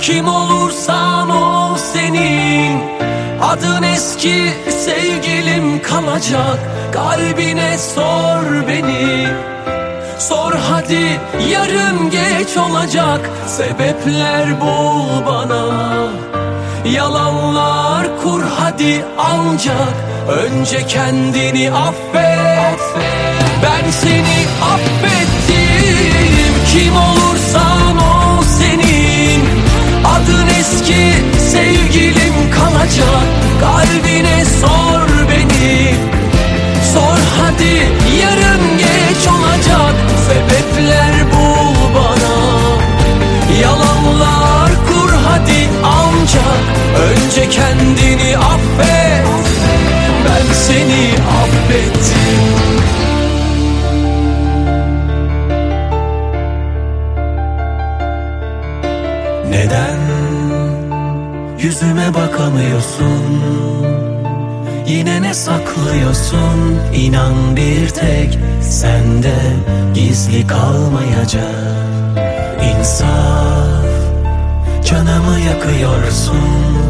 Kim olursan ol senin adın eski sevgilim kalacak. Kalbine sor beni, sor hadi yarın geç olacak. Sebepler bul bana, yalanlar kur hadi ancak önce kendini affet. Ben seni affettim. Kim olursan ol senin adın eski sevgilim kalacak. Kalbine sor beni, sor hadi yarın geç olacak. Sebepler bul bana, yalanlar kur hadi ancak önce kendini affet. Ben seni affettim. Neden yüzüme bakamıyorsun? Yine ne saklıyorsun? İnan bir tek sende gizli kalmayacak. İnsaf, canımı yakıyorsun.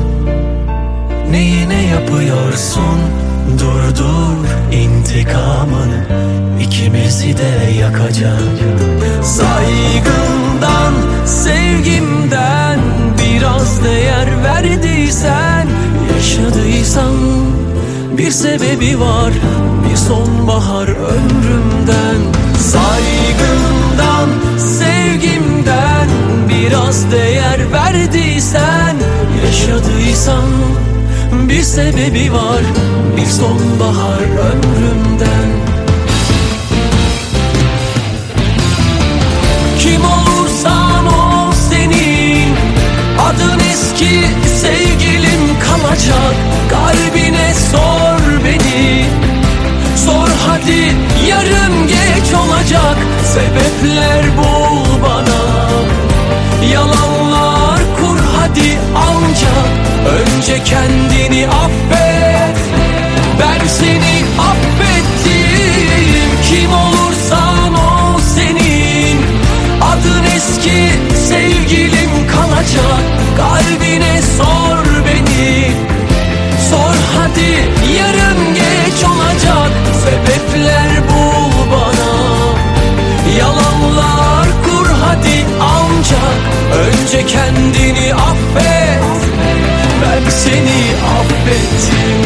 Neyine yapıyorsun? Dur intikamın ikimizi de yakacak. Saygımdan, sevgimden biraz değer verdiysen, yaşadıysan bir sebebi var, bir sonbahar ömrümden. Saygımdan, sevgimden biraz değer verdiysen, yaşadıysan bir sebebi var, bir sonbahar ömrümden. Kim olursan ol senin adın eski sevgilim kalacak. Kalbine sor beni, sor hadi yarın geç olacak. Sebepler bul bana, yalanlar kur hadi ancak önce kendini affet. Ben seni affettim. Kim olursan ol senin adın eski sevgilim kalacak. Kalbine sor beni, sor hadi yarın geç olacak. Sebepler bul bana, yalanlar kur hadi ancak önce kendini affet. Ben seni affettim.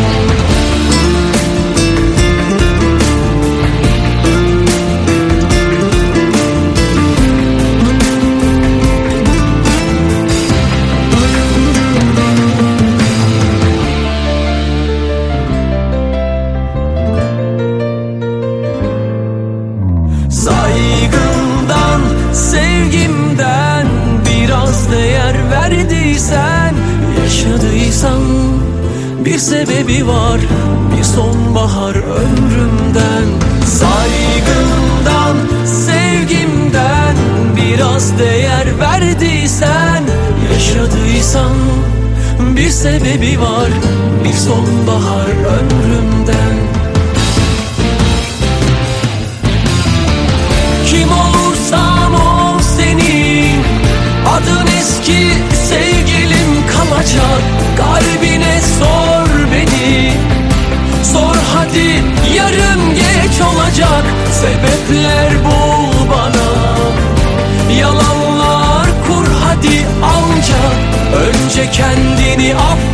Saygımdan, sevgimden biraz değer verdiysen, yaşadıysan bir sebebi var, bir sonbahar ömrümden. Saygımdan, sevgimden biraz değer verdiysen, yaşadıysan bir sebebi var, bir sonbahar ömrümden. Kim olursan ol senin adın eski sevgilim kalacak. Kalbine sor beni, sor hadi yarın geç olacak. Sebepler bul bana, yalanlar kur hadi ancak önce kendini affet.